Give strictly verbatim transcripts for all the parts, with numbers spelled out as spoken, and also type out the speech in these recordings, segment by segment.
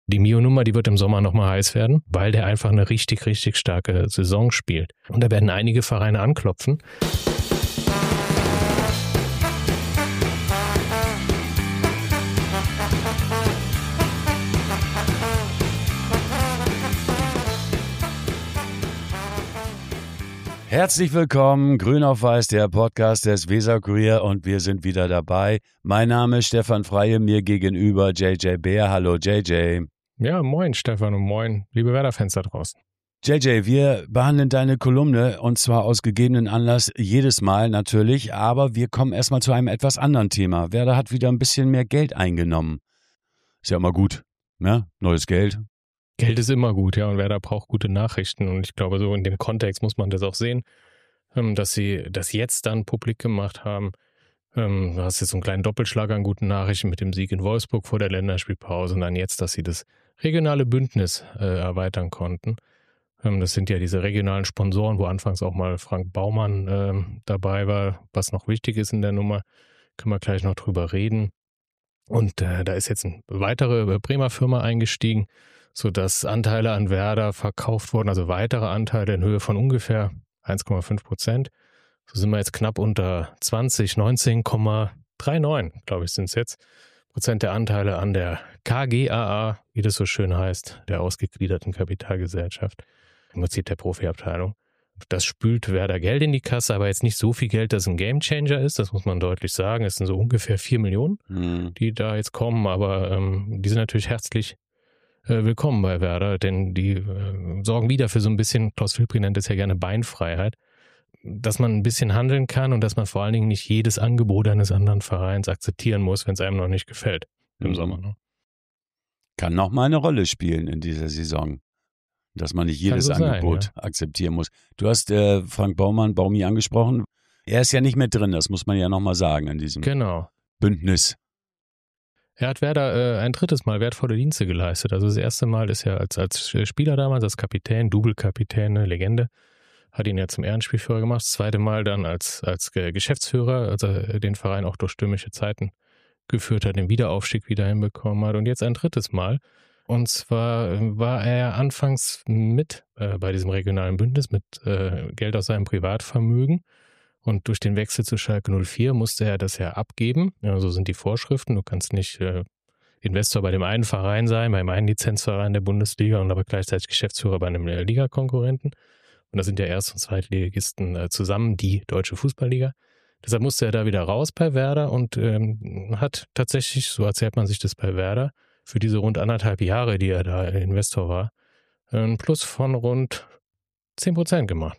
Die Mio-Nummer, die wird im Sommer nochmal heiß werden, weil der einfach eine richtig, richtig starke Saison spielt. Und da werden einige Vereine anklopfen. Herzlich willkommen, Grün auf Weiß, der Podcast des Weser-Kurier, und wir sind wieder dabei. Mein Name ist Stefan Freie, mir gegenüber J J Bär. Hallo J J. Ja, moin Stefan und moin, liebe Werder-Fans da draußen. J J, wir behandeln deine Kolumne und zwar aus gegebenen Anlass jedes Mal natürlich, aber wir kommen erstmal zu einem etwas anderen Thema. Werder hat wieder ein bisschen mehr Geld eingenommen. Ist ja immer gut, ne? Neues Geld. Geld ist immer gut, ja, und Werder braucht gute Nachrichten und ich glaube, so in dem Kontext muss man das auch sehen, dass sie das jetzt dann publik gemacht haben. Du hast jetzt so einen kleinen Doppelschlag an guten Nachrichten mit dem Sieg in Wolfsburg vor der Länderspielpause und dann jetzt, dass sie das regionale Bündnis äh, erweitern konnten. Das sind ja diese regionalen Sponsoren, wo anfangs auch mal Frank Baumann äh, dabei war, was noch wichtig ist in der Nummer, können wir gleich noch drüber reden. Und äh, da ist jetzt eine weitere Bremer Firma eingestiegen, sodass Anteile an Werder verkauft wurden, also weitere Anteile in Höhe von ungefähr eins Komma fünf Prozent. So sind wir jetzt knapp unter zwanzig, neunzehn Komma neununddreißig, glaube ich, sind es jetzt, Prozent der Anteile an der K G A A, wie das so schön heißt, der ausgegliederten Kapitalgesellschaft, im Prinzip der Profiabteilung. Das spült Werder Geld in die Kasse, aber jetzt nicht so viel Geld, dass es ein Gamechanger ist, das muss man deutlich sagen. Es sind so ungefähr vier Millionen, mhm. die da jetzt kommen, aber ähm, die sind natürlich herzlich willkommen bei Werder, denn die äh, sorgen wieder für so ein bisschen, Klaus Filpri nennt es ja gerne Beinfreiheit, dass man ein bisschen handeln kann und dass man vor allen Dingen nicht jedes Angebot eines anderen Vereins akzeptieren muss, wenn es einem noch nicht gefällt im mhm. Sommer. Ne? Kann noch mal eine Rolle spielen in dieser Saison, dass man nicht jedes so Angebot sein, ja. akzeptieren muss. Du hast äh, Frank Baumann, Baumi angesprochen. Er ist ja nicht mehr drin, das muss man ja noch mal sagen in diesem genau. Bündnis. Er hat Werder äh, ein drittes Mal wertvolle Dienste geleistet. Also das erste Mal ist er als, als Spieler damals, als Kapitän, Double-Kapitän, eine Legende, hat ihn ja zum Ehrenspielführer gemacht. Das zweite Mal dann als, als Geschäftsführer, als er den Verein auch durch stürmische Zeiten geführt hat, den Wiederaufstieg wieder hinbekommen hat. Und jetzt ein drittes Mal. Und zwar war er anfangs mit äh, bei diesem regionalen Bündnis mit äh, Geld aus seinem Privatvermögen. Und durch den Wechsel zu Schalke null vier musste er das ja abgeben. Ja, so sind die Vorschriften. Du kannst nicht äh, Investor bei dem einen Verein sein, beim einen Lizenzverein der Bundesliga und aber gleichzeitig Geschäftsführer bei einem Ligakonkurrenten. Und das sind ja Erst- und Zweitligisten äh, zusammen die Deutsche Fußballliga. Deshalb musste er da wieder raus bei Werder und ähm, hat tatsächlich, so erzählt man sich das bei Werder, für diese rund anderthalb Jahre, die er da Investor war, einen Plus von rund zehn Prozent gemacht.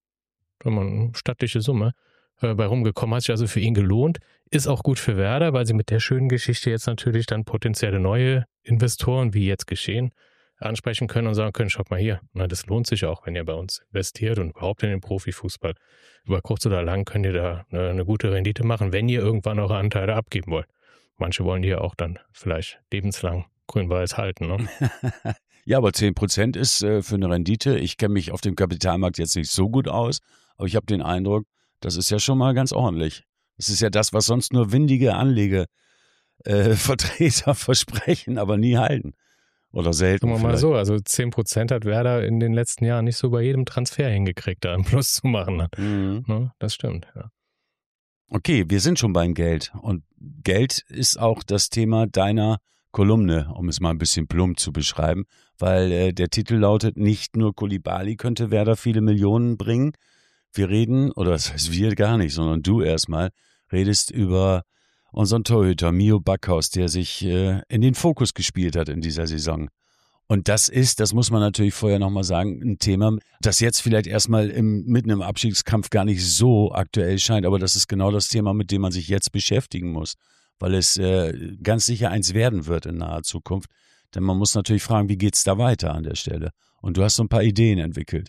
Eine stattliche Summe äh, bei rumgekommen, hat sich also für ihn gelohnt. Ist auch gut für Werder, weil sie mit der schönen Geschichte jetzt natürlich dann potenzielle neue Investoren, wie jetzt geschehen, ansprechen können und sagen können, schaut mal hier, na, das lohnt sich auch, wenn ihr bei uns investiert und überhaupt in den Profifußball. Über kurz oder lang könnt ihr da eine, eine gute Rendite machen, wenn ihr irgendwann eure Anteile abgeben wollt. Manche wollen die ja auch dann vielleicht lebenslang grün-weiß halten. Ne? Ja, aber zehn Prozent ist äh, für eine Rendite. Ich kenne mich auf dem Kapitalmarkt jetzt nicht so gut aus, aber ich habe den Eindruck, das ist ja schon mal ganz ordentlich. Das ist ja das, was sonst nur windige Anlegevertreter äh, versprechen, aber nie halten. Oder selten. Sagen wir mal so, also zehn Prozent hat Werder in den letzten Jahren nicht so bei jedem Transfer hingekriegt, da einen Plus zu machen. Mhm. Ne? Das stimmt, ja. Okay, wir sind schon beim Geld. Und Geld ist auch das Thema deiner Kolumne, um es mal ein bisschen plump zu beschreiben, weil äh, der Titel lautet, nicht nur Koulibaly könnte Werder viele Millionen bringen. Wir reden, oder das heißt wir gar nicht, sondern du erstmal, redest über unseren Torhüter Mio Backhaus, der sich äh, in den Fokus gespielt hat in dieser Saison. Und das ist, das muss man natürlich vorher nochmal sagen, ein Thema, das jetzt vielleicht erstmal im, mitten im Abstiegskampf gar nicht so aktuell scheint, aber das ist genau das Thema, mit dem man sich jetzt beschäftigen muss, weil es äh, ganz sicher eins werden wird in naher Zukunft. Denn man muss natürlich fragen, wie geht's da weiter an der Stelle? Und du hast so ein paar Ideen entwickelt.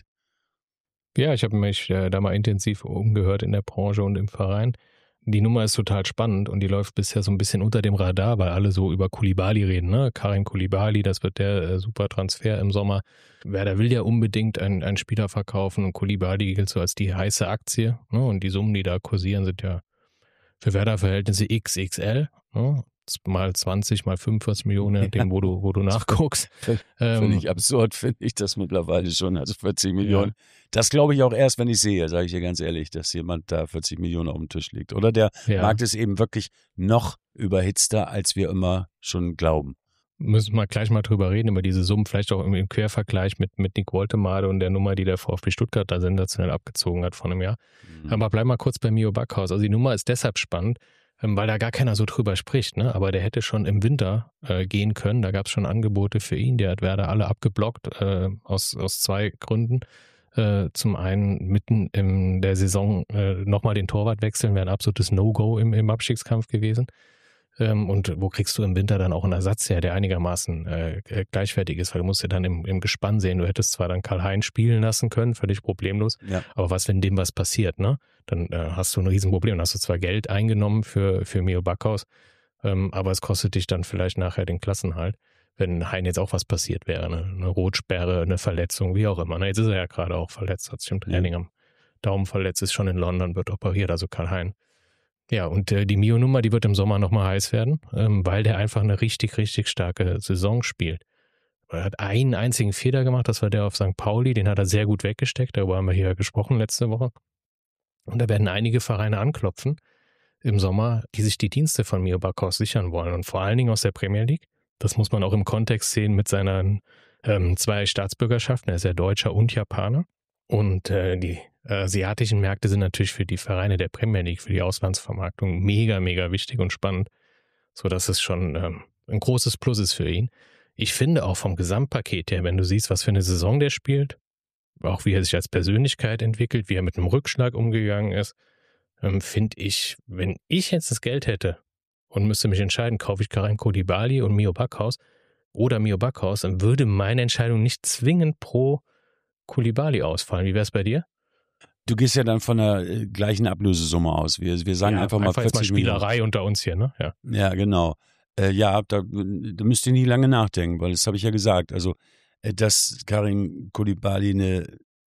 Ja, ich habe mich äh, da mal intensiv umgehört in der Branche und im Verein. Die Nummer ist total spannend und die läuft bisher so ein bisschen unter dem Radar, weil alle so über Koulibaly reden, ne? Karim Koulibaly, das wird der äh, super Transfer im Sommer. Werder will ja unbedingt einen, einen Spieler verkaufen und Koulibaly gilt so als die heiße Aktie, ne? Und die Summen, die da kursieren, sind ja für Werder-Verhältnisse X X L. Ne? mal zwanzig, mal fünfundvierzig Millionen, je nachdem, wo du, wo du nachguckst. Völlig Ähm, absurd finde ich das mittlerweile schon, also vierzig Millionen. Ja. Das glaube ich auch erst, wenn ich sehe, sage ich dir ganz ehrlich, dass jemand da vierzig Millionen auf dem Tisch liegt. Oder der ja. Markt ist eben wirklich noch überhitzter, als wir immer schon glauben. Müssen wir gleich mal drüber reden, über diese Summen, vielleicht auch im Quervergleich mit, mit Nick Woltemade und der Nummer, die der VfB Stuttgart da sensationell abgezogen hat vor einem Jahr. Mhm. Aber bleib mal kurz bei Mio Backhaus. Also die Nummer ist deshalb spannend, weil da gar keiner so drüber spricht, ne? Aber der hätte schon im Winter äh, gehen können. Da gab es schon Angebote für ihn. Der hat Werder alle abgeblockt, äh, aus, aus zwei Gründen. Äh, zum einen mitten in der Saison äh, nochmal den Torwart wechseln, wäre ein absolutes No-Go im, im Abstiegskampf gewesen. Ähm, und wo kriegst du im Winter dann auch einen Ersatz her, der einigermaßen äh, gleichwertig ist? Weil du musst ja dann im, im Gespann sehen. Du hättest zwar dann Karl-Heinz spielen lassen können, völlig problemlos. Ja. Aber was, wenn dem was passiert, ne? Dann äh, hast du ein Riesenproblem. Dann hast du zwar Geld eingenommen für, für Mio Backhaus, ähm, aber es kostet dich dann vielleicht nachher den Klassenhalt, wenn Hein jetzt auch was passiert wäre. Ne? Eine Rotsperre, eine Verletzung, wie auch immer. Ne? Jetzt ist er ja gerade auch verletzt, hat sich im Training ja. am Daumen verletzt, ist schon in London, wird operiert, also Karl-Hein. Ja, und äh, die Mio-Nummer, die wird im Sommer nochmal heiß werden, ähm, weil der einfach eine richtig, richtig starke Saison spielt. Er hat einen einzigen Fehler gemacht, das war der auf Sankt Pauli, den hat er sehr gut weggesteckt, darüber haben wir hier gesprochen letzte Woche. Und da werden einige Vereine anklopfen im Sommer, die sich die Dienste von Mio Backhaus sichern wollen und vor allen Dingen aus der Premier League. Das muss man auch im Kontext sehen mit seinen ähm, zwei Staatsbürgerschaften, er ist ja Deutscher und Japaner. Und äh, die asiatischen Märkte sind natürlich für die Vereine der Premier League, für die Auslandsvermarktung mega, mega wichtig und spannend, sodass es schon ähm, ein großes Plus ist für ihn. Ich finde auch vom Gesamtpaket her, wenn du siehst, was für eine Saison der spielt, auch wie er sich als Persönlichkeit entwickelt, wie er mit einem Rückschlag umgegangen ist, ähm, finde ich, wenn ich jetzt das Geld hätte und müsste mich entscheiden, kaufe ich Karim Koulibaly und Mio Backhaus oder Mio Backhaus, dann würde meine Entscheidung nicht zwingend pro Koulibaly ausfallen. Wie wäre es bei dir? Du gehst ja dann von der äh, gleichen Ablösesumme aus. Wir, wir sagen ja, einfach mal einfach vierzig mal Spielerei Millionen. Unter uns hier, ne? Ja, ja genau. Äh, ja, da, da müsst ihr nie lange nachdenken, weil das habe ich ja gesagt. Also, äh, dass Karim Koulibaly eine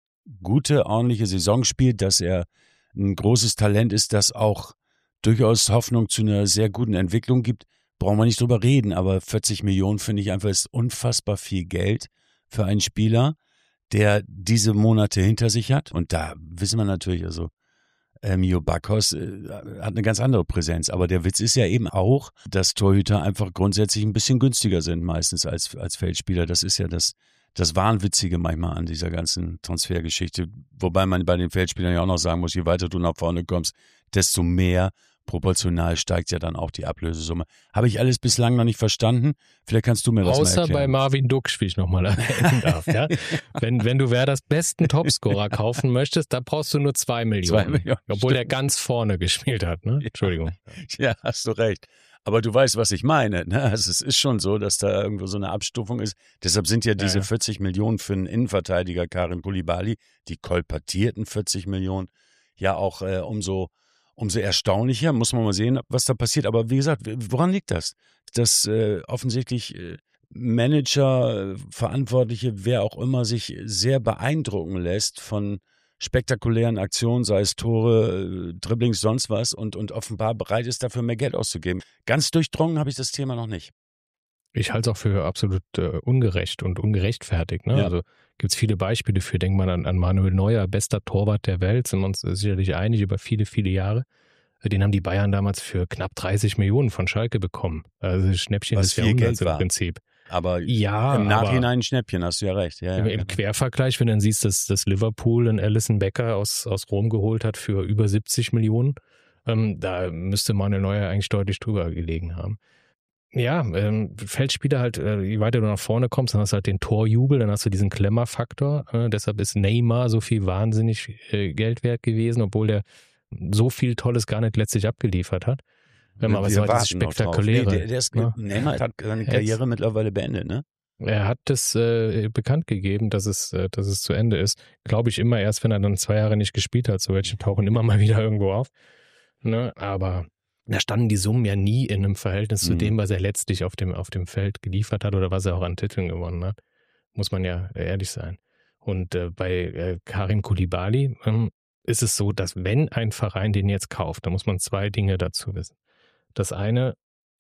gute, ordentliche Saison spielt, dass er ein großes Talent ist, das auch durchaus Hoffnung zu einer sehr guten Entwicklung gibt, brauchen wir nicht drüber reden. Aber vierzig Millionen finde ich einfach ist unfassbar viel Geld für einen Spieler, der diese Monate hinter sich hat. Und da wissen wir natürlich, also äh, Mio Backhaus äh, hat eine ganz andere Präsenz. Aber der Witz ist ja eben auch, dass Torhüter einfach grundsätzlich ein bisschen günstiger sind meistens als, als Feldspieler. Das ist ja das, das Wahnwitzige manchmal an dieser ganzen Transfergeschichte. Wobei man bei den Feldspielern ja auch noch sagen muss, je weiter du nach vorne kommst, desto mehr proportional steigt ja dann auch die Ablösesumme. Habe ich alles bislang noch nicht verstanden. Vielleicht kannst du mir das Außer mal erklären. bei Marvin Duksch, wie ich nochmal erwähnen darf. Ja? wenn, wenn du Werders besten Topscorer kaufen möchtest, da brauchst du nur zwei Millionen. Zwei Millionen obwohl stimmt. Er ganz vorne gespielt hat. Ne? Entschuldigung. Ja, hast du recht. Aber du weißt, was ich meine. Ne? Also es ist schon so, dass da irgendwo so eine Abstufung ist. Deshalb sind ja diese ja, ja. vierzig Millionen für einen Innenverteidiger Karim Koulibaly, die kolportierten vierzig Millionen, ja auch äh, umso Umso erstaunlicher, muss man mal sehen, was da passiert. Aber wie gesagt, woran liegt das? Dass äh, offensichtlich äh, Manager, äh, Verantwortliche, wer auch immer, sich sehr beeindrucken lässt von spektakulären Aktionen, sei es Tore, äh, Dribblings, sonst was und, und offenbar bereit ist, dafür mehr Geld auszugeben. Ganz durchdrungen habe ich das Thema noch nicht. Ich halte es auch für absolut äh, ungerecht und ungerechtfertigt. Ne? Ja. Also gibt es viele Beispiele für. Denkt man an, an Manuel Neuer, bester Torwart der Welt, sind wir uns sicherlich einig über viele, viele Jahre. Den haben die Bayern damals für knapp dreißig Millionen von Schalke bekommen. Also Schnäppchen Was des Jahrhunderts im Prinzip. Aber ja, im Nachhinein ein Schnäppchen, hast du ja recht. Ja, im, ja, Im genau. Quervergleich, wenn du dann siehst, dass, dass Liverpool einen Alison Becker aus, aus Rom geholt hat für über siebzig Millionen, ähm, da müsste Manuel Neuer eigentlich deutlich drüber gelegen haben. Ja, ähm, Feldspieler halt, äh, je weiter du nach vorne kommst, dann hast du halt den Torjubel, dann hast du diesen Klemmerfaktor. Äh, deshalb ist Neymar so viel wahnsinnig äh, Geld wert gewesen, obwohl der so viel Tolles gar nicht letztlich abgeliefert hat. Ähm, aber es war dieses Spektakuläre. Nee, der, der ist, ne? Neymar hat seine Karriere Jetzt, mittlerweile beendet, ne? Er hat es äh, bekannt gegeben, dass es, äh, dass es zu Ende ist. Glaube ich immer erst, wenn er dann zwei Jahre nicht gespielt hat. So welche tauchen immer mal wieder irgendwo auf. Ne? Aber da standen die Summen ja nie in einem Verhältnis zu mhm. dem, was er letztlich auf dem, auf dem Feld geliefert hat oder was er auch an Titeln gewonnen hat. Muss man ja ehrlich sein. Und äh, bei äh, Karim Koulibaly ähm, ist es so, dass wenn ein Verein den jetzt kauft, dann muss man zwei Dinge dazu wissen. Das eine,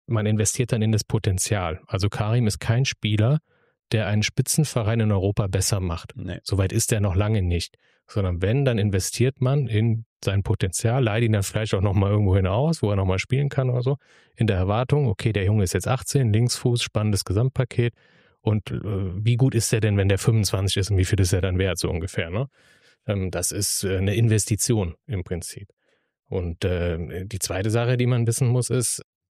man investiert dann in das Potenzial. Also Karim ist kein Spieler, der einen Spitzenverein in Europa besser macht. Nee. Soweit ist er noch lange nicht. Sondern wenn, dann investiert man in sein Potenzial, leiht ihn dann vielleicht auch nochmal irgendwo hinaus, wo er nochmal spielen kann oder so, in der Erwartung, okay, der Junge ist jetzt achtzehn, Linksfuß, spannendes Gesamtpaket. Und äh, wie gut ist der denn, wenn der fünfundzwanzig ist und wie viel ist er dann wert, so ungefähr, ne? Ähm, das ist äh, eine Investition im Prinzip. Und äh, die zweite Sache, die man wissen muss, ist,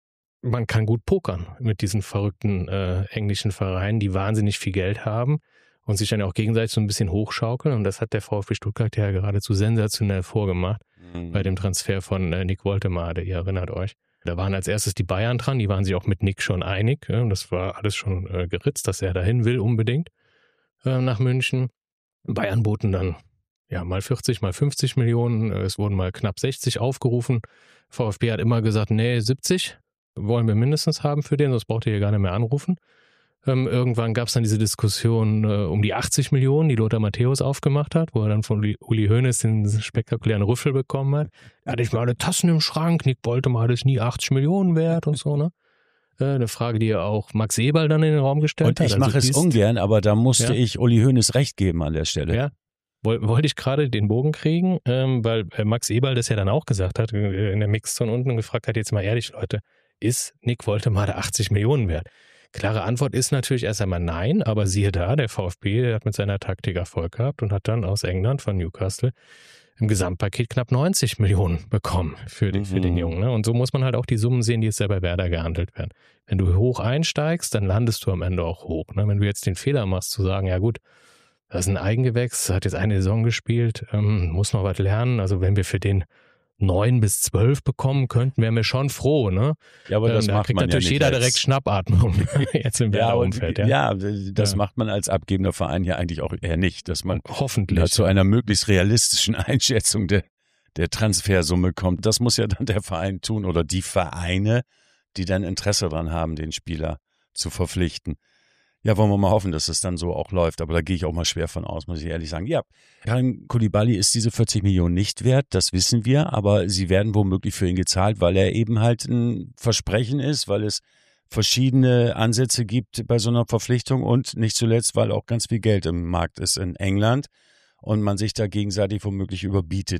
man kann gut pokern mit diesen verrückten äh, englischen Vereinen, die wahnsinnig viel Geld haben und sich dann auch gegenseitig so ein bisschen hochschaukeln. Und das hat der VfB Stuttgart ja geradezu sensationell vorgemacht mhm. bei dem Transfer von äh, Nick Woltemade, ihr erinnert euch. Da waren als erstes die Bayern dran, die waren sich auch mit Nick schon einig. Ja, das war alles schon äh, geritzt, dass er dahin will unbedingt äh, nach München. Bayern boten dann ja mal vierzig, mal fünfzig Millionen. Es wurden mal knapp sechzig aufgerufen. VfB hat immer gesagt, nee, siebzig wollen wir mindestens haben für den, sonst braucht ihr hier gar nicht mehr anrufen. Ähm, irgendwann gab es dann diese Diskussion äh, um die achtzig Millionen, die Lothar Matthäus aufgemacht hat, wo er dann von Uli Hoeneß den spektakulären Rüffel bekommen hat. Er hatte ich mal alle Tassen im Schrank, Nick Woltemade ist nie achtzig Millionen wert und so, ne? Äh, eine Frage, die ja auch Max Eberl dann in den Raum gestellt und hat. Ich mache also es ungern, aber da musste ja. ich Uli Hoeneß recht geben an der Stelle. Ja, wollte ich gerade den Bogen kriegen, ähm, weil Max Eberl das ja dann auch gesagt hat, in der Mixzone unten und gefragt hat, jetzt mal ehrlich, Leute, ist Nick Woltemade achtzig Millionen wert? Klare Antwort ist natürlich erst einmal nein, aber siehe da, der VfB, der hat mit seiner Taktik Erfolg gehabt und hat dann aus England von Newcastle im Gesamtpaket knapp neunzig Millionen bekommen für den, mhm. für den Jungen. Ne? Und so muss man halt auch die Summen sehen, die jetzt ja bei Werder gehandelt werden. Wenn du hoch einsteigst, dann landest du am Ende auch hoch. Ne? Wenn du jetzt den Fehler machst, zu sagen, ja gut, das ist ein Eigengewächs, hat jetzt eine Saison gespielt, ähm, muss noch was lernen. Also wenn wir für den neun bis zwölf bekommen könnten, wären wir schon froh, ne? Ja, aber das ähm, da macht kriegt man natürlich ja nicht jeder als... direkt Schnappatmung jetzt im ja, Werder-Umfeld. Ja, ja, das ja. macht man als abgebender Verein ja eigentlich auch eher nicht, dass man hoffentlich ja, zu einer möglichst realistischen Einschätzung der, der Transfersumme kommt. Das muss ja dann der Verein tun oder die Vereine, die dann Interesse daran haben, den Spieler zu verpflichten. Ja, wollen wir mal hoffen, dass es dann so auch läuft. Aber da gehe ich auch mal schwer von aus, muss ich ehrlich sagen. Ja, Karim Koulibaly ist diese vierzig Millionen nicht wert, das wissen wir. Aber sie werden womöglich für ihn gezahlt, weil er eben halt ein Versprechen ist, weil es verschiedene Ansätze gibt bei so einer Verpflichtung und nicht zuletzt, weil auch ganz viel Geld im Markt ist in England und man sich da gegenseitig womöglich überbietet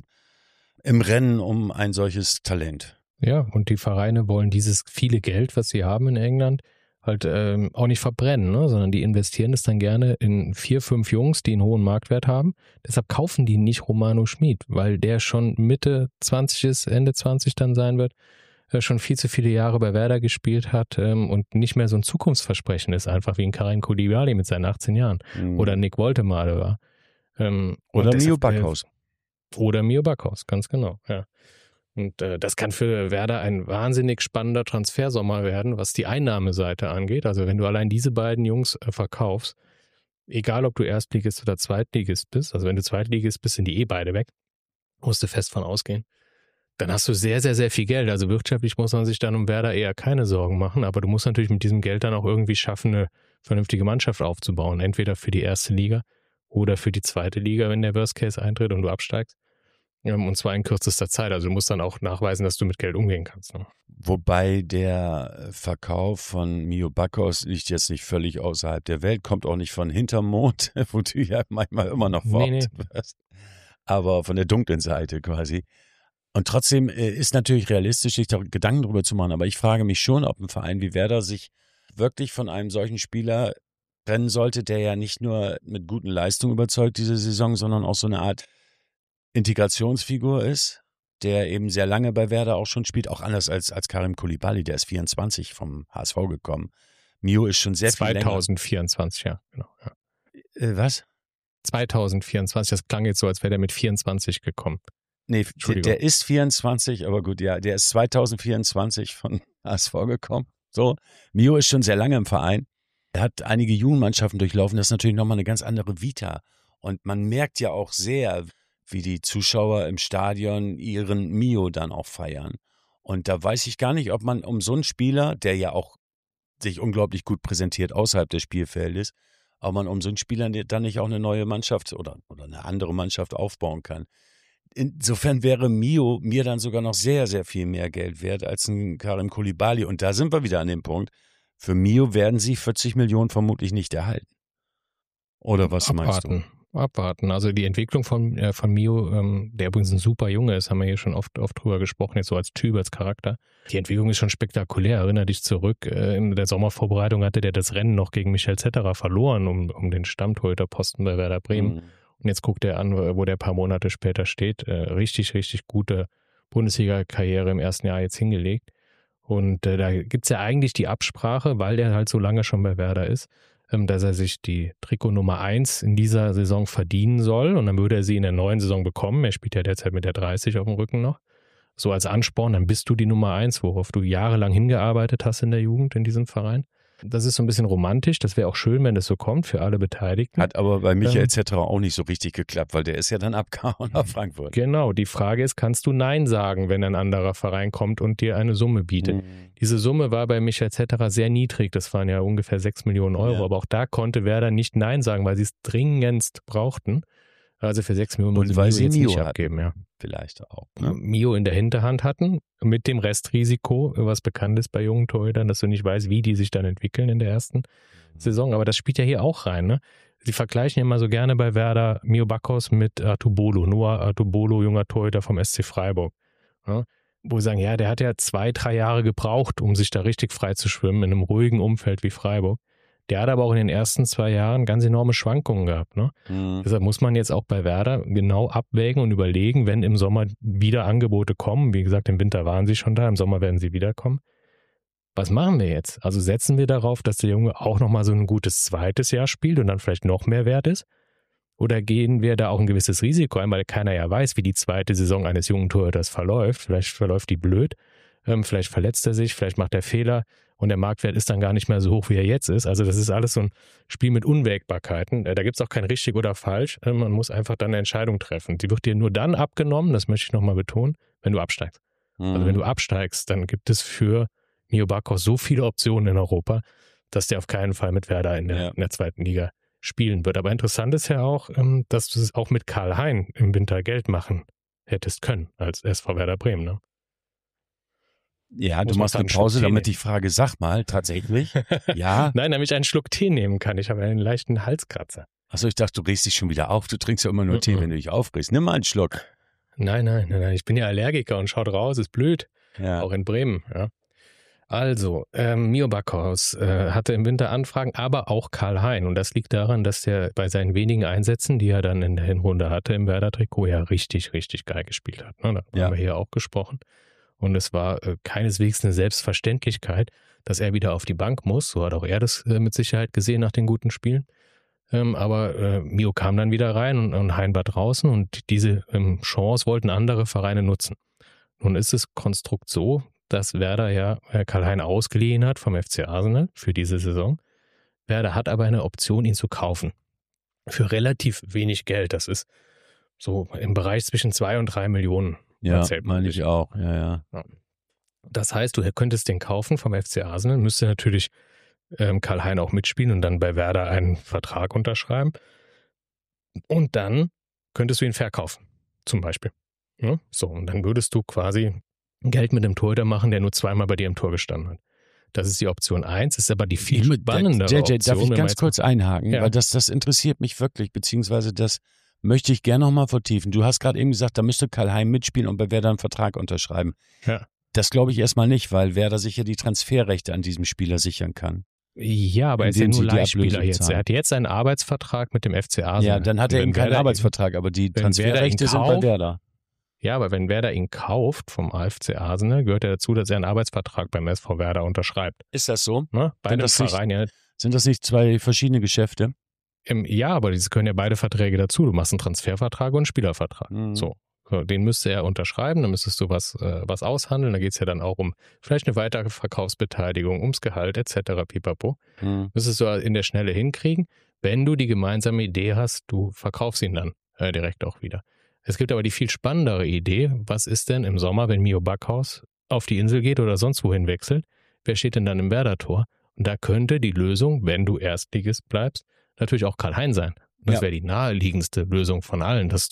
im Rennen um ein solches Talent. Ja, und die Vereine wollen dieses viele Geld, was sie haben in England, halt ähm, auch nicht verbrennen, ne? Sondern die investieren es dann gerne in vier, fünf Jungs, die einen hohen Marktwert haben. Deshalb kaufen die nicht Romano Schmid, weil der schon Mitte zwanzig ist, Ende zwanzig dann sein wird, äh, schon viel zu viele Jahre bei Werder gespielt hat ähm, und nicht mehr so ein Zukunftsversprechen ist, einfach wie ein Karim Koulibaly mit seinen achtzehn Jahren mhm. oder Nick Woltemade war. Ähm, oder Mio Backhaus. Äh, oder Mio Backhaus, ganz genau, ja. Und äh, das kann für Werder ein wahnsinnig spannender Transfersommer werden, was die Einnahmeseite angeht. Also wenn du allein diese beiden Jungs äh, verkaufst, egal ob du Erstligist oder Zweitligist bist, also wenn du Zweitligist bist, sind die eh beide weg, musst du fest von ausgehen, dann hast du sehr, sehr, sehr viel Geld. Also wirtschaftlich muss man sich dann um Werder eher keine Sorgen machen, aber du musst natürlich mit diesem Geld dann auch irgendwie schaffen, eine vernünftige Mannschaft aufzubauen. Entweder für die erste Liga oder für die zweite Liga, wenn der Worst Case eintritt und du absteigst. Und zwar in kürzester Zeit. Also du musst dann auch nachweisen, dass du mit Geld umgehen kannst. Ne? Wobei der Verkauf von Mio Backhaus liegt jetzt nicht völlig außerhalb der Welt, kommt auch nicht von hinterm Mond, wo du ja manchmal immer noch fort nee, nee. wirst. Aber von der dunklen Seite quasi. Und trotzdem ist natürlich realistisch, sich da Gedanken drüber zu machen. Aber ich frage mich schon, ob ein Verein wie Werder sich wirklich von einem solchen Spieler trennen sollte, der ja nicht nur mit guten Leistungen überzeugt diese Saison, sondern auch so eine Art Integrationsfigur ist, der eben sehr lange bei Werder auch schon spielt, auch anders als, als Karim Koulibaly, der ist vierundzwanzig vom H S V gekommen. Mio ist schon sehr viel länger. zwanzig vierundzwanzig, ja, genau. Ja. Äh, was? zwanzig vierundzwanzig, das klang jetzt so, als wäre der mit vierundzwanzig gekommen. Nee, der, der ist vierundzwanzig, aber gut, ja, der ist zwanzig vierundzwanzig von H S V gekommen. So, Mio ist schon sehr lange im Verein. Er hat einige Jugendmannschaften durchlaufen, das ist natürlich nochmal eine ganz andere Vita. Und man merkt ja auch sehr, wie die Zuschauer im Stadion ihren Mio dann auch feiern. Und da weiß ich gar nicht, ob man um so einen Spieler, der ja auch sich unglaublich gut präsentiert außerhalb des Spielfeldes, ob man um so einen Spieler dann nicht auch eine neue Mannschaft oder, oder eine andere Mannschaft aufbauen kann. insofern wäre Mio mir dann sogar noch sehr, sehr viel mehr Geld wert als ein Karim Koulibaly. Und da sind wir wieder an dem Punkt. Für Mio werden sie vierzig Millionen vermutlich nicht erhalten. Oder was Abwarten. meinst du? Abwarten. Also die Entwicklung von, äh, von Mio, ähm, der übrigens ein super Junge ist, haben wir hier schon oft, oft drüber gesprochen, jetzt so als Typ, als Charakter. Die Entwicklung ist schon spektakulär. Erinner dich zurück, äh, in der Sommervorbereitung hatte der das Rennen noch gegen Michel Zetterer verloren, um, um den Stammtorhüterposten bei Werder Bremen. Mhm. Und jetzt guckt er an, wo der ein paar Monate später steht. Äh, richtig, richtig gute Bundesliga-Karriere im ersten Jahr jetzt hingelegt. Und äh, da gibt's ja eigentlich die Absprache, weil der halt so lange schon bei Werder ist, dass er sich die Trikot Nummer eins in dieser Saison verdienen soll und dann würde er sie in der neuen Saison bekommen. Er spielt ja derzeit mit der dreißig auf dem Rücken noch. So als Ansporn, dann bist du die Nummer eins, worauf du jahrelang hingearbeitet hast in der Jugend in diesem Verein. Das ist so ein bisschen romantisch, das wäre auch schön, wenn das so kommt für alle Beteiligten. Hat aber bei Michael ähm, Zetterer auch nicht so richtig geklappt, weil der ist ja dann abgehauen nach Frankfurt. Genau, die Frage ist, kannst du Nein sagen, wenn ein anderer Verein kommt und dir eine Summe bietet? Mhm. Diese Summe war bei Michael Zetterer sehr niedrig, das waren ja ungefähr sechs Millionen Euro, ja. Aber auch da konnte Werder nicht Nein sagen, weil sie es dringendst brauchten. Also für sechs Millionen und weil sie Mio nicht abgeben, ja. Vielleicht auch. Ne? Mio in der Hinterhand hatten, mit dem Restrisiko, was bekannt ist bei jungen Torhütern, dass du nicht weißt, wie die sich dann entwickeln in der ersten mhm. Saison. Aber das spielt ja hier auch rein. Ne? Sie vergleichen ja immer so gerne bei Werder Mio Backhaus mit Artubolo, Noah Artubolo, junger Torhüter vom S C Freiburg. Ne? Wo sie sagen, ja, der hat ja zwei, drei Jahre gebraucht, um sich da richtig frei zu schwimmen in einem ruhigen Umfeld wie Freiburg. Der hat aber auch in den ersten zwei Jahren ganz enorme Schwankungen gehabt. Ne? Mhm. Deshalb muss man jetzt auch bei Werder genau abwägen und überlegen, wenn im Sommer wieder Angebote kommen, wie gesagt, im Winter waren sie schon da, im Sommer werden sie wiederkommen. Was machen wir jetzt? Also setzen wir darauf, dass der Junge auch nochmal so ein gutes zweites Jahr spielt und dann vielleicht noch mehr wert ist? Oder gehen wir da auch ein gewisses Risiko ein, weil keiner ja weiß, wie die zweite Saison eines jungen Torhüters verläuft. Vielleicht verläuft die blöd, ähm, vielleicht verletzt er sich, vielleicht macht er Fehler. Und der Marktwert ist dann gar nicht mehr so hoch, wie er jetzt ist. Also das ist alles so ein Spiel mit Unwägbarkeiten. Da gibt es auch kein richtig oder falsch. Man muss einfach dann eine Entscheidung treffen. Die wird dir nur dann abgenommen, das möchte ich nochmal betonen, wenn du absteigst. Mhm. Also wenn du absteigst, dann gibt es für Mio Backhaus so viele Optionen in Europa, dass der auf keinen Fall mit Werder in der, ja. in der zweiten Liga spielen wird. Aber interessant ist ja auch, dass du es auch mit Karl Hein im Winter Geld machen hättest können, als S V Werder Bremen, ne? Ja, du machst eine Pause, damit ich frage, sag mal, tatsächlich? Ja. Nein, damit ich einen Schluck Tee nehmen kann. Ich habe einen leichten Halskratzer. Achso, ich dachte, du regst dich schon wieder auf. Du trinkst ja immer nur mm-mm. Tee, wenn du dich aufregst. Nimm mal einen Schluck. Nein, nein, nein, nein. Ich bin ja Allergiker und schaut raus, ist blöd. Ja. Auch in Bremen, ja. Also, ähm, Mio Backhaus äh, hatte im Winter Anfragen, aber auch Karl Hein. Und das liegt daran, dass der bei seinen wenigen Einsätzen, die er dann in der Hinrunde hatte im Werder-Trikot, ja richtig, richtig geil gespielt hat. Ne? Da ja. haben wir hier auch gesprochen. Und es war äh, keineswegs eine Selbstverständlichkeit, dass er wieder auf die Bank muss. So hat auch er das äh, mit Sicherheit gesehen nach den guten Spielen. Ähm, aber äh, Mio kam dann wieder rein und, und Hein war draußen und diese ähm, Chance wollten andere Vereine nutzen. Nun ist das Konstrukt so, dass Werder ja äh, Karl Hein ausgeliehen hat vom F C Arsenal für diese Saison. Werder hat aber eine Option, ihn zu kaufen. Für relativ wenig Geld. Das ist so im Bereich zwischen zwei und drei Millionen. Ja, meine ich auch, ja, ja, ja. Das heißt, du könntest den kaufen vom F C Arsenal, müsste natürlich ähm, Karl Hein auch mitspielen und dann bei Werder einen Vertrag unterschreiben. Und dann könntest du ihn verkaufen, zum Beispiel. Ja? So, und dann würdest du quasi Geld mit dem Torhüter machen, der nur zweimal bei dir im Tor gestanden hat. Das ist die Option eins, ist aber die viel spannendere J J, Option. Darf ich ganz kurz einhaken? Ja. Weil das, das interessiert mich wirklich, beziehungsweise das möchte ich gerne nochmal vertiefen. Du hast gerade eben gesagt, da müsste Karl Hein mitspielen und bei Werder einen Vertrag unterschreiben. Ja. Das glaube ich erstmal nicht, weil Werder sicher die Transferrechte an diesem Spieler sichern kann. Ja, aber er ist ja nur Leihspieler jetzt. Er hat jetzt einen Arbeitsvertrag mit dem F C Arsenal. Ja, dann hat er eben keinen Werder Arbeitsvertrag, aber die Transferrechte sind bei Werder. Ja, aber wenn Werder ihn kauft vom F C Arsenal, gehört er dazu, dass er einen Arbeitsvertrag beim S V Werder unterschreibt. Ist das so? Ne? Bei dem Verein, ja. Sind das nicht zwei verschiedene Geschäfte? Ja, aber diese können ja beide Verträge dazu. Du machst einen Transfervertrag und einen Spielervertrag. Mhm. So, den müsste er unterschreiben, dann müsstest du was, äh, was aushandeln. Da geht es ja dann auch um vielleicht eine weitere Verkaufsbeteiligung, ums Gehalt et cetera pipapo. Mhm. Müsstest du in der Schnelle hinkriegen. Wenn du die gemeinsame Idee hast, du verkaufst ihn dann äh, direkt auch wieder. Es gibt aber die viel spannendere Idee, was ist denn im Sommer, wenn Mio Backhaus auf die Insel geht oder sonst wohin wechselt? Wer steht denn dann im Werder-Tor? Und da könnte die Lösung, wenn du Erstligist bleibst, natürlich auch Karl Hein sein. Das ja. wäre die naheliegendste Lösung von allen, dass du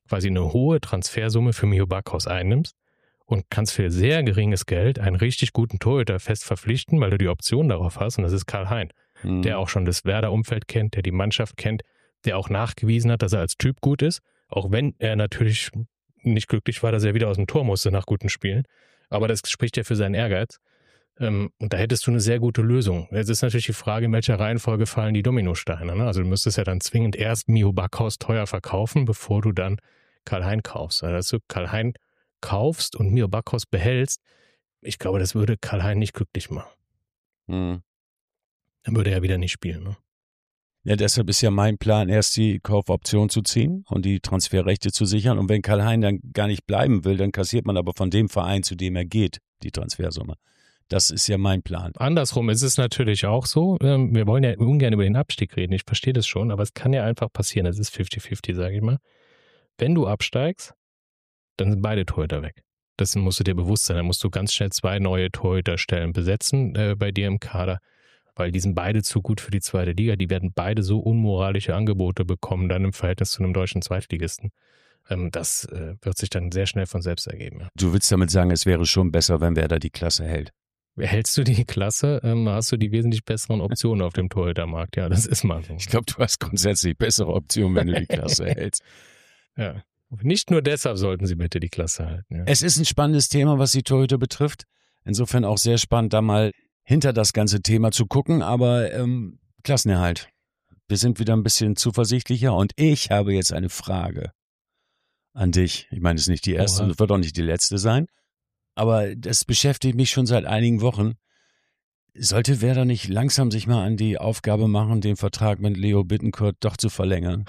quasi eine hohe Transfersumme für Mio Backhaus einnimmst und kannst für sehr geringes Geld einen richtig guten Torhüter fest verpflichten, weil du die Option darauf hast, und das ist Karl-Hein, mhm. der auch schon das Werder-Umfeld kennt, der die Mannschaft kennt, der auch nachgewiesen hat, dass er als Typ gut ist, auch wenn er natürlich nicht glücklich war, dass er wieder aus dem Tor musste nach guten Spielen. Aber das spricht ja für seinen Ehrgeiz. Und da hättest du eine sehr gute Lösung. Jetzt ist natürlich die Frage, in welcher Reihenfolge fallen die Dominosteine. Ne? Also du müsstest ja dann zwingend erst Mio Backhaus teuer verkaufen, bevor du dann Karl-Hein kaufst. Also dass du Karl-Hein kaufst und Mio Backhaus behältst, ich glaube, das würde Karl-Hein nicht glücklich machen. Hm. Dann würde er wieder nicht spielen. Ne? Ja, deshalb ist ja mein Plan, erst die Kaufoption zu ziehen und die Transferrechte zu sichern. Und wenn Karl-Hein dann gar nicht bleiben will, dann kassiert man aber von dem Verein, zu dem er geht, die Transfersumme. Das ist ja mein Plan. Andersrum ist es natürlich auch so. Wir wollen ja ungern über den Abstieg reden. Ich verstehe das schon, aber es kann ja einfach passieren. Das ist fifty fifty, sage ich mal. Wenn du absteigst, dann sind beide Torhüter weg. Das musst du dir bewusst sein. Dann musst du ganz schnell zwei neue Torhüterstellen besetzen äh, bei dir im Kader, weil die sind beide zu gut für die zweite Liga. Die werden beide so unmoralische Angebote bekommen, dann im Verhältnis zu einem deutschen Zweitligisten. Ähm, das äh, wird sich dann sehr schnell von selbst ergeben. Ja. Du willst damit sagen, es wäre schon besser, wenn Werder die Klasse hält? Hältst du die Klasse, ähm, hast du die wesentlich besseren Optionen auf dem Torhütermarkt. Ja, das ist mal so. Ich glaube, du hast grundsätzlich bessere Optionen, wenn du die Klasse hältst. Ja. Nicht nur deshalb sollten sie bitte die Klasse halten. Ja. Es ist ein spannendes Thema, was die Torhüter betrifft. Insofern auch sehr spannend, da mal hinter das ganze Thema zu gucken. Aber ähm, Klassenerhalt. Wir sind wieder ein bisschen zuversichtlicher. Und ich habe jetzt eine Frage an dich. Ich meine, es ist nicht die erste und es wird auch nicht die letzte sein. Aber das beschäftigt mich schon seit einigen Wochen. Sollte Werder nicht langsam sich mal an die Aufgabe machen, den Vertrag mit Leo Bittencourt doch zu verlängern?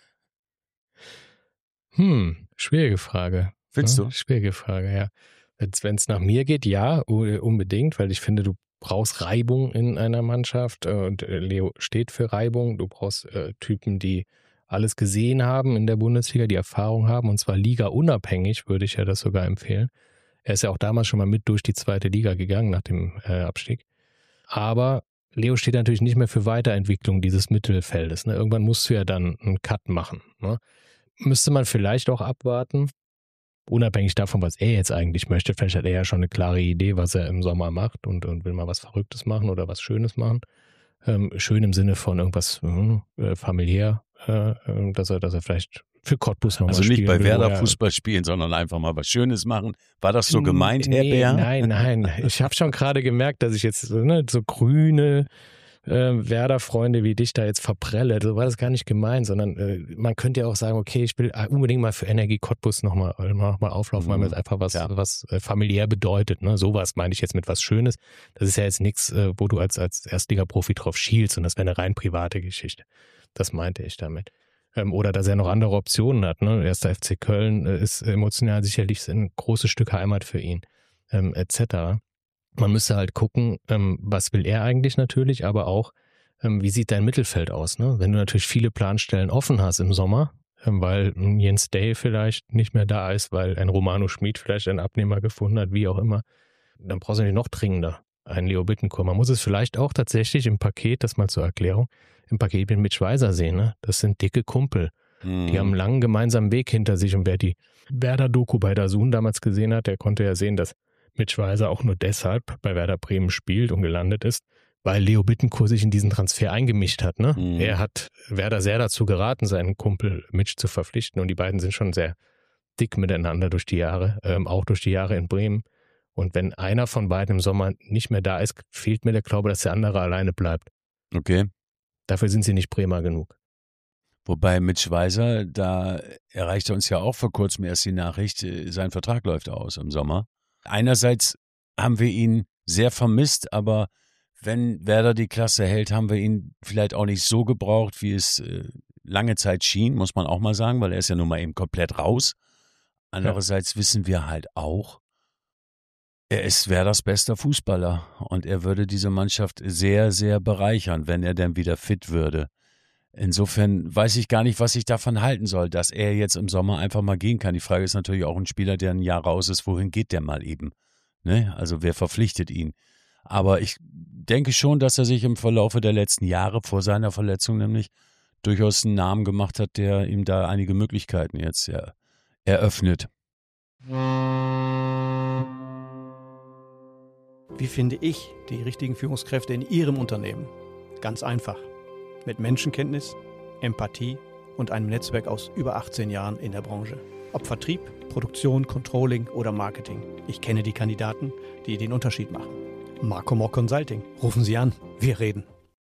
Hm, schwierige Frage. Findest ja, du? Schwierige Frage, ja. Wenn es nach mir geht, ja, unbedingt, weil ich finde, du brauchst Reibung in einer Mannschaft und Leo steht für Reibung. Du brauchst äh, Typen, die alles gesehen haben in der Bundesliga, die Erfahrung haben, und zwar ligaunabhängig, würde ich ja das sogar empfehlen. Er ist ja auch damals schon mal mit durch die zweite Liga gegangen nach dem äh, Abstieg. Aber Leo steht natürlich nicht mehr für Weiterentwicklung dieses Mittelfeldes. Ne? Irgendwann musst du ja dann einen Cut machen. Ne? Müsste man vielleicht auch abwarten, unabhängig davon, was er jetzt eigentlich möchte. Vielleicht hat er ja schon eine klare Idee, was er im Sommer macht und, und will mal was Verrücktes machen oder was Schönes machen. Ähm, schön im Sinne von irgendwas äh, familiär, äh, dass er, dass er vielleicht für Cottbus nochmal Also nicht spielen bei will, Werder er, Fußball spielen, sondern einfach mal was Schönes machen. War das so gemeint, nee, Herr Bär? Nein, nein. Ich habe schon gerade gemerkt, dass ich jetzt ne, so grüne äh, Werder-Freunde wie dich da jetzt verprelle. So war das gar nicht gemeint, sondern äh, man könnte ja auch sagen, okay, ich will unbedingt mal für Energie Cottbus nochmal noch mal auflaufen, weil mir das einfach was, ja. was äh, familiär bedeutet. Ne? Sowas meine ich jetzt mit was Schönes. Das ist ja jetzt nichts, äh, wo du als, als Erstliga-Profi drauf schielst, und das wäre eine rein private Geschichte. Das meinte ich damit. Oder dass er noch andere Optionen hat. Ne? Erster F C Köln ist emotional sicherlich ein großes Stück Heimat für ihn, ähm, et cetera. Man müsste halt gucken, ähm, was will er eigentlich natürlich, aber auch, ähm, wie sieht dein Mittelfeld aus? Ne? Wenn du natürlich viele Planstellen offen hast im Sommer, ähm, weil ein Jens Day vielleicht nicht mehr da ist, weil ein Romano Schmid vielleicht einen Abnehmer gefunden hat, wie auch immer, dann brauchst du natürlich noch dringender einen Leo Bittencourt. Man muss es vielleicht auch tatsächlich im Paket, das mal zur Erklärung, im Paket mit Mitch Weiser sehen. Ne? Das sind dicke Kumpel. Mhm. Die haben einen langen gemeinsamen Weg hinter sich. Und wer die Werder-Doku bei DAZN damals gesehen hat, der konnte ja sehen, dass Mitch Weiser auch nur deshalb bei Werder Bremen spielt und gelandet ist, weil Leo Bittencourt sich in diesen Transfer eingemischt hat. Ne? Mhm. Er hat Werder sehr dazu geraten, seinen Kumpel Mitch zu verpflichten. Und die beiden sind schon sehr dick miteinander durch die Jahre, ähm, auch durch die Jahre in Bremen. Und wenn einer von beiden im Sommer nicht mehr da ist, fehlt mir der Glaube, dass der andere alleine bleibt. Okay. Dafür sind sie nicht Bremer genug. Wobei Mitch Weiser, da erreichte uns ja auch vor kurzem erst die Nachricht, sein Vertrag läuft aus im Sommer. Einerseits haben wir ihn sehr vermisst, aber wenn Werder die Klasse hält, haben wir ihn vielleicht auch nicht so gebraucht, wie es äh, lange Zeit schien, muss man auch mal sagen, weil er ist ja nun mal eben komplett raus. Andererseits ja. wissen wir halt auch, er ist Werders bester Fußballer und er würde diese Mannschaft sehr, sehr bereichern, wenn er dann wieder fit würde. Insofern weiß ich gar nicht, was ich davon halten soll, dass er jetzt im Sommer einfach mal gehen kann. Die Frage ist natürlich auch ein Spieler, der ein Jahr raus ist, wohin geht der mal eben? Ne? Also wer verpflichtet ihn? Aber ich denke schon, dass er sich im Verlaufe der letzten Jahre, vor seiner Verletzung nämlich, durchaus einen Namen gemacht hat, der ihm da einige Möglichkeiten jetzt ja, eröffnet. Wie finde ich die richtigen Führungskräfte in Ihrem Unternehmen? Ganz einfach. Mit Menschenkenntnis, Empathie und einem Netzwerk aus über achtzehn Jahren in der Branche. Ob Vertrieb, Produktion, Controlling oder Marketing. Ich kenne die Kandidaten, die den Unterschied machen. Marco Mock Consulting. Rufen Sie an. Wir reden.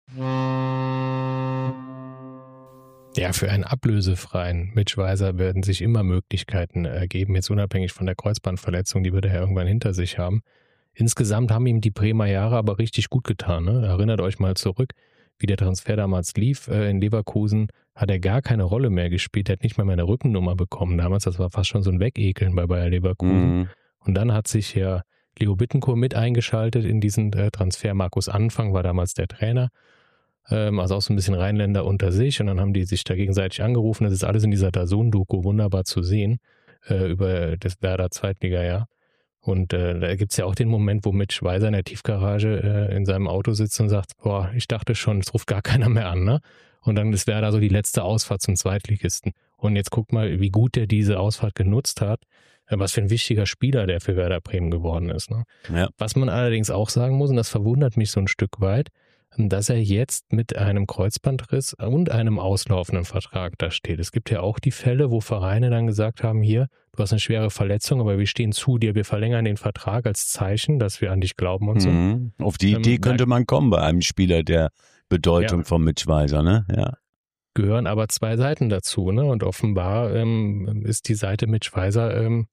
Ja, für einen ablösefreien Mitch Weiser werden sich immer Möglichkeiten ergeben, jetzt unabhängig von der Kreuzbandverletzung, die wir daher irgendwann hinter sich haben. Insgesamt haben ihm die Bremer Jahre aber richtig gut getan. Ne? Erinnert euch mal zurück, wie der Transfer damals lief. In Leverkusen hat er gar keine Rolle mehr gespielt. Er hat nicht mal mehr eine Rückennummer bekommen damals. Das war fast schon so ein Wegekeln bei Bayer Leverkusen. Mhm. Und dann hat sich ja Leo Bittencourt mit eingeschaltet in diesen Transfer. Markus Anfang war damals der Trainer. Also auch so ein bisschen Rheinländer unter sich. Und dann haben die sich da gegenseitig angerufen. Das ist alles in dieser DAZN-Doku wunderbar zu sehen über das Werder Zweitliga-Jahr. Und äh, da gibt es ja auch den Moment, wo Mitch Weiser in der Tiefgarage äh, in seinem Auto sitzt und sagt, boah, ich dachte schon, es ruft gar keiner mehr an, ne? Und dann ist Werder so die letzte Ausfahrt zum Zweitligisten. Und jetzt guckt mal, wie gut der diese Ausfahrt genutzt hat, äh, was für ein wichtiger Spieler der für Werder Bremen geworden ist. Ne? Ja. Was man allerdings auch sagen muss, und das verwundert mich so ein Stück weit, dass er jetzt mit einem Kreuzbandriss und einem auslaufenden Vertrag da steht. Es gibt ja auch die Fälle, wo Vereine dann gesagt haben, hier, du hast eine schwere Verletzung, aber wir stehen zu dir, wir verlängern den Vertrag als Zeichen, dass wir an dich glauben und so. Mhm. Auf die Idee ähm, könnte man kommen bei einem Spieler der Bedeutung ja. von Mitch Weiser, ne? Ja. Gehören aber zwei Seiten dazu, ne? Und offenbar ähm, ist die Seite Mitch Weiser ähm,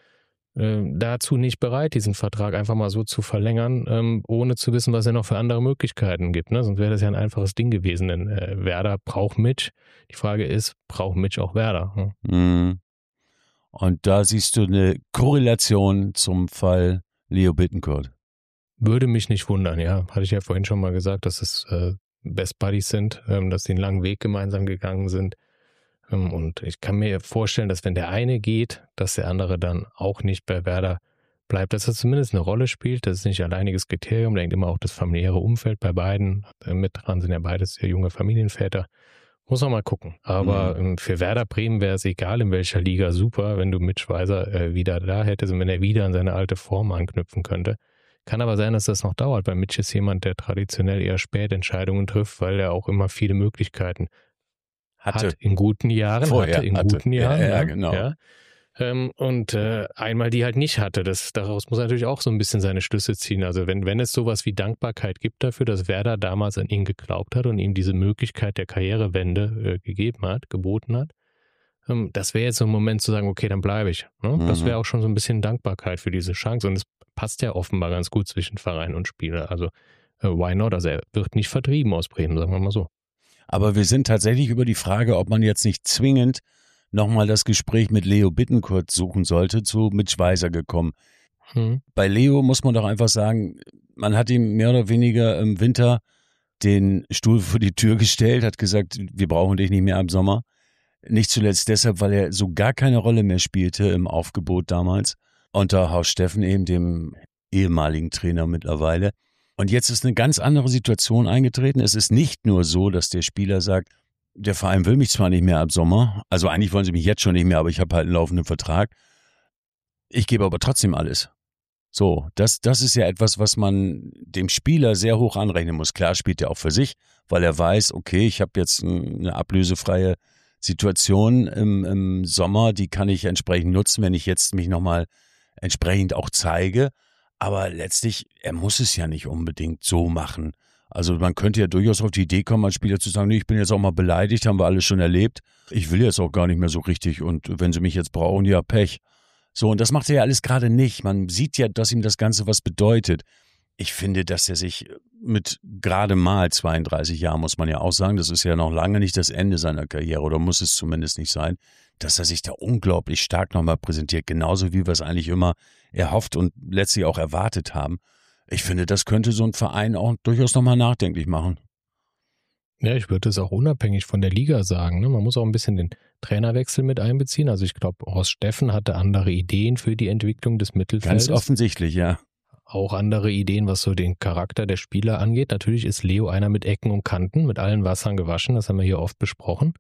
dazu nicht bereit, diesen Vertrag einfach mal so zu verlängern, ähm, ohne zu wissen, was er noch für andere Möglichkeiten gibt. Ne? Sonst wäre das ja ein einfaches Ding gewesen, denn äh, Werder braucht Mitch. Die Frage ist, braucht Mitch auch Werder? Ne? Mhm. Und da siehst du eine Korrelation zum Fall Leo Bittencourt. Würde mich nicht wundern, ja. Hatte ich ja vorhin schon mal gesagt, dass es äh, Best Buddies sind, ähm, dass sie einen langen Weg gemeinsam gegangen sind. Und ich kann mir vorstellen, dass wenn der eine geht, dass der andere dann auch nicht bei Werder bleibt, dass er zumindest eine Rolle spielt. Das ist nicht alleiniges Kriterium, da hängt immer auch das familiäre Umfeld bei beiden mit dran, sind ja beides sehr junge Familienväter. Muss man mal gucken. Aber mhm. für Werder Bremen wäre es egal, in welcher Liga, super, wenn du Mitch Weiser äh, wieder da hättest und wenn er wieder an seine alte Form anknüpfen könnte. Kann aber sein, dass das noch dauert, weil Mitch ist jemand, der traditionell eher spät Entscheidungen trifft, weil er auch immer viele Möglichkeiten Hatte. Hat in guten Jahren, Vorher hatte in hatte. guten Jahren. Ja, ja, ja genau. Ja. Ähm, und äh, einmal die halt nicht hatte. Das, daraus muss er natürlich auch so ein bisschen seine Schlüsse ziehen. Also wenn, wenn es sowas wie Dankbarkeit gibt dafür, dass Werder damals an ihn geglaubt hat und ihm diese Möglichkeit der Karrierewende äh, gegeben hat, geboten hat, ähm, das wäre jetzt so ein Moment zu sagen, okay, dann bleibe ich. Ne? Mhm. Das wäre auch schon so ein bisschen Dankbarkeit für diese Chance. Und es passt ja offenbar ganz gut zwischen Verein und Spieler. Also äh, why not? Also er wird nicht vertrieben aus Bremen, sagen wir mal so. Aber wir sind tatsächlich über die Frage, ob man jetzt nicht zwingend nochmal das Gespräch mit Leo Bittencourt suchen sollte, zu Mitch Weiser gekommen. Hm. Bei Leo muss man doch einfach sagen, man hat ihm mehr oder weniger im Winter den Stuhl vor die Tür gestellt, hat gesagt, wir brauchen dich nicht mehr im Sommer. Nicht zuletzt deshalb, weil er so gar keine Rolle mehr spielte im Aufgebot damals, unter Horst Steffen eben, dem ehemaligen Trainer mittlerweile. Und jetzt ist eine ganz andere Situation eingetreten. Es ist nicht nur so, dass der Spieler sagt, der Verein will mich zwar nicht mehr ab Sommer, also eigentlich wollen sie mich jetzt schon nicht mehr, aber ich habe halt einen laufenden Vertrag. Ich gebe aber trotzdem alles. So, das, das ist ja etwas, was man dem Spieler sehr hoch anrechnen muss. Klar spielt er auch für sich, weil er weiß, okay, ich habe jetzt eine ablösefreie Situation im, im Sommer, die kann ich entsprechend nutzen, wenn ich jetzt mich nochmal entsprechend auch zeige. Aber letztlich, er muss es ja nicht unbedingt so machen. Also man könnte ja durchaus auf die Idee kommen, als Spieler zu sagen, nee, ich bin jetzt auch mal beleidigt, haben wir alles schon erlebt. Ich will jetzt auch gar nicht mehr so richtig und wenn sie mich jetzt brauchen, ja, Pech. So, und das macht er ja alles gerade nicht. Man sieht ja, dass ihm das Ganze was bedeutet. Ich finde, dass er sich mit gerade mal zweiunddreißig Jahren, muss man ja auch sagen, das ist ja noch lange nicht das Ende seiner Karriere oder muss es zumindest nicht sein, dass er sich da unglaublich stark nochmal präsentiert, genauso wie wir es eigentlich immer erhofft und letztlich auch erwartet haben. Ich finde, das könnte so ein Verein auch durchaus nochmal nachdenklich machen. Ja, ich würde es auch unabhängig von der Liga sagen. Ne? Man muss auch ein bisschen den Trainerwechsel mit einbeziehen. Also ich glaube, Horst Steffen hatte andere Ideen für die Entwicklung des Mittelfeldes. Ganz offensichtlich, ja. Auch andere Ideen, was so den Charakter der Spieler angeht. Natürlich ist Leo einer mit Ecken und Kanten, mit allen Wassern gewaschen. Das haben wir hier oft besprochen.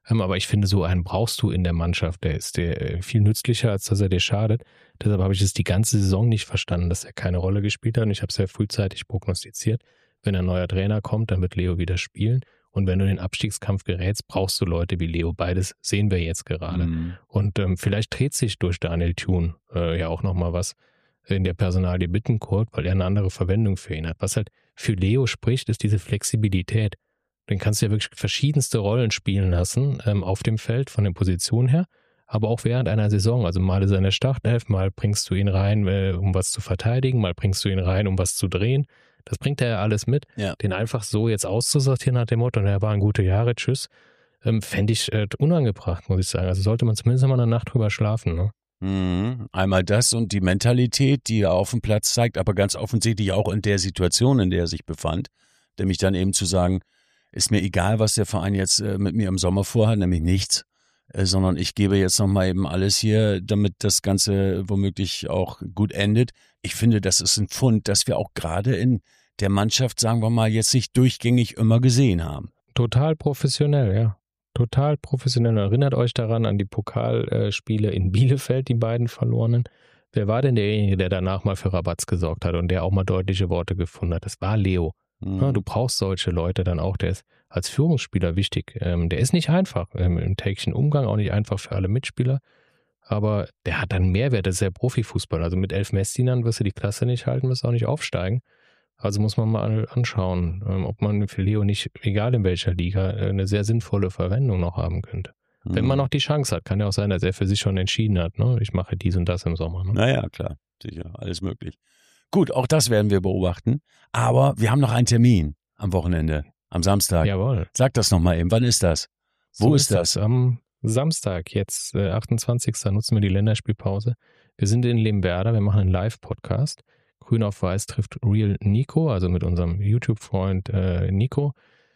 Ähm, aber ich finde, so einen brauchst du in der Mannschaft. Der ist der viel nützlicher, als dass er dir schadet. Deshalb habe ich es die ganze Saison nicht verstanden, dass er keine Rolle gespielt hat. Und ich habe es ja frühzeitig prognostiziert. Wenn ein neuer Trainer kommt, dann wird Leo wieder spielen. Und wenn du in den Abstiegskampf gerätst, brauchst du Leute wie Leo. Beides sehen wir jetzt gerade. Mhm. Und ähm, vielleicht dreht sich durch Daniel Thune äh, ja auch nochmal was in der Personalie Bittencourt, weil er eine andere Verwendung für ihn hat. Was halt für Leo spricht, ist diese Flexibilität. Den kannst du ja wirklich verschiedenste Rollen spielen lassen ähm, auf dem Feld von der Position her, aber auch während einer Saison. Also mal ist er in der Startelf, mal bringst du ihn rein, äh, um was zu verteidigen, mal bringst du ihn rein, um was zu drehen. Das bringt er ja alles mit. Ja. Den einfach so jetzt auszusortieren nach dem Motto, und er waren gute Jahre, tschüss, ähm, fände ich äh, unangebracht, muss ich sagen. Also sollte man zumindest mal eine Nacht drüber schlafen, ne? Mhm. Einmal das und die Mentalität, die er auf dem Platz zeigt, aber ganz offensichtlich auch in der Situation, in der er sich befand, nämlich dann eben zu sagen, ist mir egal, was der Verein jetzt äh, mit mir im Sommer vorhat, nämlich nichts, äh, sondern ich gebe jetzt nochmal eben alles hier, damit das Ganze womöglich auch gut endet. Ich finde, das ist ein Pfund, das wir auch gerade in der Mannschaft, sagen wir mal, jetzt nicht durchgängig immer gesehen haben. Total professionell, ja. Total professionell. Erinnert euch daran an die Pokalspiele in Bielefeld, die beiden verlorenen. Wer war denn derjenige, der danach mal für Rabatz gesorgt hat und der auch mal deutliche Worte gefunden hat? Das war Leo. Mhm. Ja, du brauchst solche Leute dann auch. Der ist als Führungsspieler wichtig. Ähm, der ist nicht einfach ähm, im täglichen Umgang, auch nicht einfach für alle Mitspieler. Aber der hat dann Mehrwert. Das ist ja Profifußball. Also mit elf Messdienern wirst du die Klasse nicht halten, wirst auch nicht aufsteigen. Also muss man mal anschauen, ob man für Leo nicht, egal in welcher Liga, eine sehr sinnvolle Verwendung noch haben könnte. Mhm. Wenn man noch die Chance hat. Kann ja auch sein, dass er für sich schon entschieden hat, ne? Ich mache dies und das im Sommer. Ne? Naja, klar, sicher, alles möglich. Gut, auch das werden wir beobachten. Aber wir haben noch einen Termin am Wochenende, am Samstag. Jawohl. Sag das nochmal eben, wann ist das? Wo so ist das? das? Am Samstag, jetzt äh, achtundzwanzigsten nutzen wir die Länderspielpause. Wir sind in Lemberda, wir machen einen Live-Podcast. Grün auf Weiß trifft Real Nico, also mit unserem YouTube-Freund äh, Nico,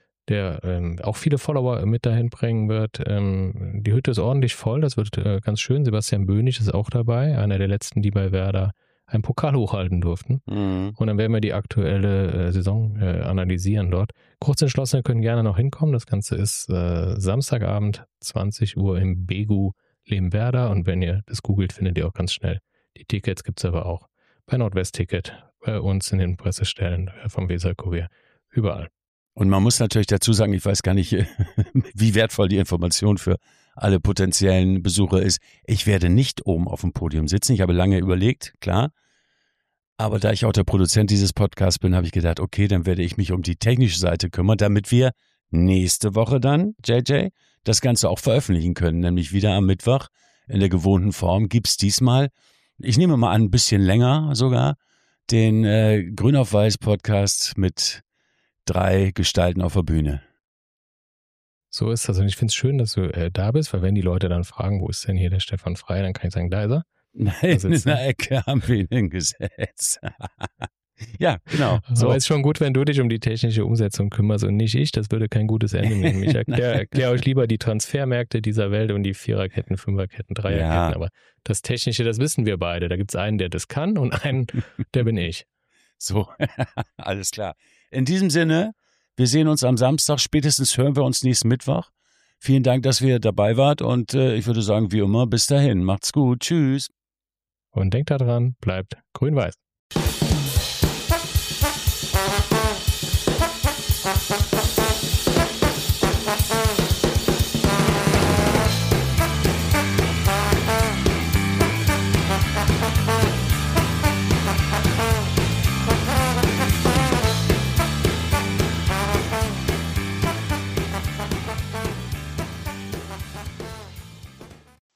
der ähm, auch viele Follower mit dahin bringen wird. Ähm, die Hütte ist ordentlich voll, das wird äh, ganz schön. Sebastian Bönig ist auch dabei, einer der letzten, die bei Werder einen Pokal hochhalten durften. Mhm. Und dann werden wir die aktuelle äh, Saison äh, analysieren dort. Kurzentschlossene können gerne noch hinkommen. Das Ganze ist äh, Samstagabend, zwanzig Uhr im Begu Lemberda. Und wenn ihr das googelt, findet ihr auch ganz schnell. Die Tickets gibt es aber auch bei Nordwest-Ticket, bei uns in den Pressestellen vom Weser-Kurier, überall. Und man muss natürlich dazu sagen, ich weiß gar nicht, wie wertvoll die Information für alle potenziellen Besucher ist. Ich werde nicht oben auf dem Podium sitzen. Ich habe lange überlegt, klar. Aber da ich auch der Produzent dieses Podcasts bin, habe ich gedacht, okay, dann werde ich mich um die technische Seite kümmern, damit wir nächste Woche dann, J J, das Ganze auch veröffentlichen können. Nämlich wieder am Mittwoch in der gewohnten Form gibt es diesmal, ich nehme mal an, ein bisschen länger sogar, den äh, Grün auf Weiß Podcast mit drei Gestalten auf der Bühne. So ist das. Und ich finde es schön, dass du äh, da bist, weil wenn die Leute dann fragen, wo ist denn hier der Stefan Frey, dann kann ich sagen, da ist er. Nein, in der Ecke haben wir ihn hingesetzt. Ja, genau. So. Aber es ist schon gut, wenn du dich um die technische Umsetzung kümmerst und nicht ich. Das würde kein gutes Ende nehmen. Ich erkläre erklär euch lieber die Transfermärkte dieser Welt und die Viererketten, Fünferketten, Dreierketten. Ja. Aber das Technische, das wissen wir beide. Da gibt es einen, der das kann und einen, der bin ich. So, alles klar. In diesem Sinne, wir sehen uns am Samstag. Spätestens hören wir uns nächsten Mittwoch. Vielen Dank, dass ihr dabei wart und äh, ich würde sagen, wie immer, bis dahin. Macht's gut. Tschüss. Und denkt daran, bleibt grün-weiß.